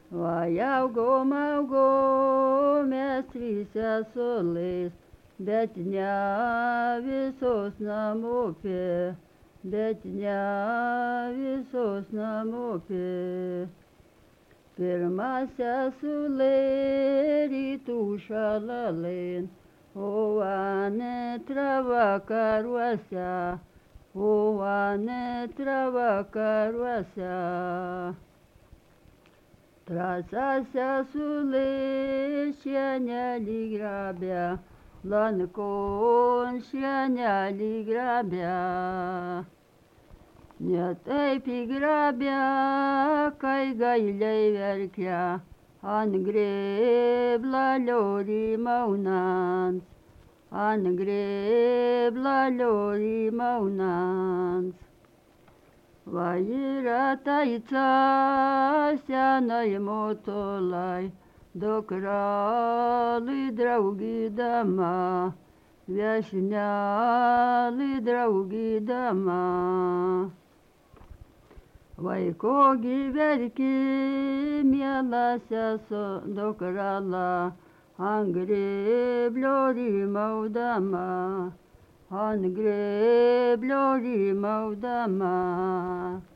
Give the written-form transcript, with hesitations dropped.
Vajaugom, augom mes trise suolais, bet ne visos namupė, bet ne visos namupė. Pirma sesulė rytų šalalin, o antra vakaruose, o antra vakaruose. Trasa sesulė šienelį grabia, lankon šienelį grabia. Ne taip įgrabia, kai gailiai verkia, ant grėblą liorį maunant, ant grėblą liorį maunant. Va yra taica senai motolai, dukrelį draugydama, viešnelį draugydama. Vaiko gyverki, miela seso dukrela, ant grėblio rymaudama, ant grėblio rymaudama.